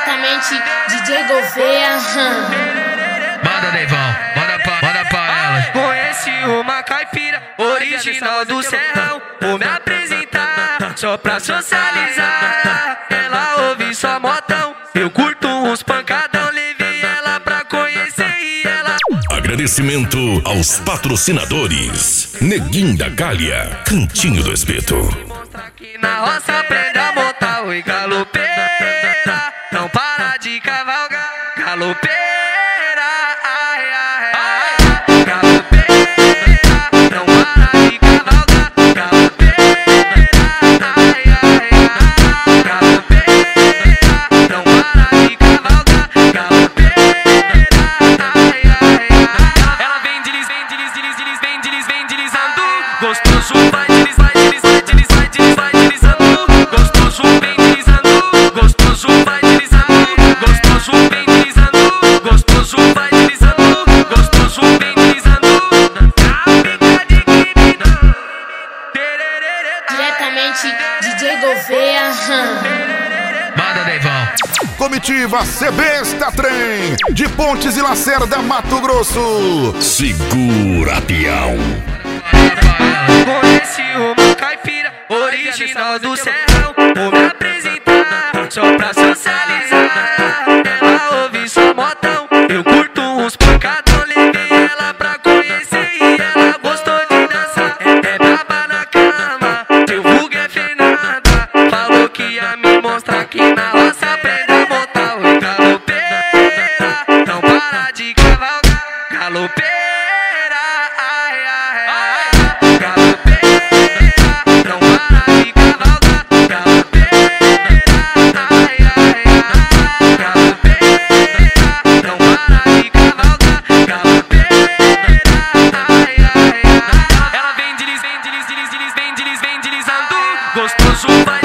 Diretamente DJ Gouveia. Manda, Neivão, manda pra elas. Conheci uma caipira original do Serrão. Vou me apresentar só pra socializar. Ela ouve só motão, eu curto uns pancadão. Levei ela pra conhecer e ela... Agradecimento aos patrocinadores: Neguinho da Galha, Cantinho do Espeto. Mostra aqui na roça, aprende a montar. Oi, galopeira, não para de cavalgar. Galopeira, ai, ai, ai. Galopeira, não para de cavalgar. Galopeira, ai, ai, ai. Galopeira, não para de cavalgar. Galopeira, ai, ai, ai. Ela vem deslizando. Gostoso vai deslizando. Gostoso vem deslizando. Gostoso vai deslizando. Gostoso vem deslizando. Gostoso vai deslizando. Gostoso vem deslizando. Amiga de querido. Diretamente DJ Gouveia. Manda, Neivão. Comitiva C-Besta Trem, de Pontes e Lacerda, Mato Grosso. Segura, peão. Conheci uma caipira original do Serrão. Vou me apresentar só pra socializar. Ela ouve só motão, eu curto uns pancadão. Levei ela pra conhecer e ela gostou de dançar. É braba na cama, teu vulgo é Fernanda. Falou que ia me mostrar aqui na roça, aprende a montar. Oi, galopeira, não para de cavalgar. Galopeira, ai, ai, ai. Galopeira, não para de cavalgar. Galopeira, ai, ai, ai. Galopeira, não para de cavalgar. Galopeira, ai, ai, ai. Ela vem deslizando. Gostoso vai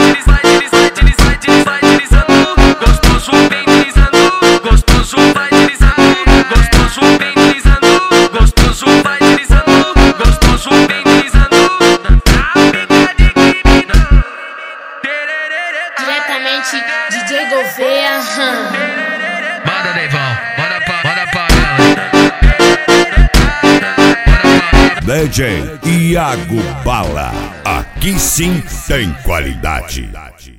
deslizando. Gostoso vem deslizando. Gostoso vai deslizando. Gostoso vem deslizando. Gostoso vai deslizando. Gostoso vem deslizando. Amiga de querido. Diretamente DJ Gouveia. Manda, Neivão, manda pra elas. DJ Iago Bala. Aqui sim tem qualidade.